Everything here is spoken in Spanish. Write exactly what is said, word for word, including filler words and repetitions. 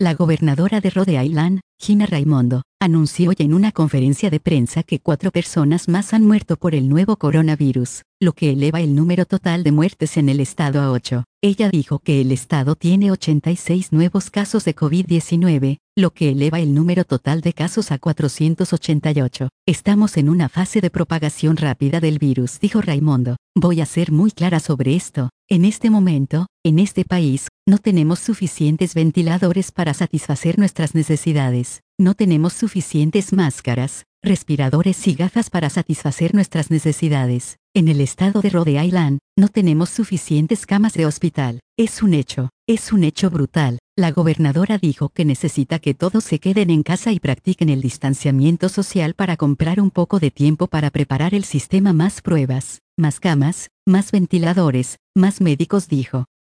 La gobernadora de Rhode Island, Gina Raimondo, anunció hoy en una conferencia de prensa que cuatro personas más han muerto por el nuevo coronavirus, lo que eleva el número total de muertes en el estado a ocho. Ella dijo que el estado tiene ochenta y seis nuevos casos de COVID diecinueve, lo que eleva el número total de casos a cuatrocientos ochenta y ocho. Estamos en una fase de propagación rápida del virus, dijo Raimondo. Voy a ser muy clara sobre esto. En este momento, en este país, no tenemos suficientes ventiladores para satisfacer nuestras necesidades. No tenemos suficientes máscaras, respiradores y gafas para satisfacer nuestras necesidades. En el estado de Rhode Island, no tenemos suficientes camas de hospital. Es un hecho, es un hecho brutal. La gobernadora dijo que necesita que todos se queden en casa y practiquen el distanciamiento social para comprar un poco de tiempo para preparar el sistema. Más pruebas, más camas, más ventiladores, más médicos, dijo.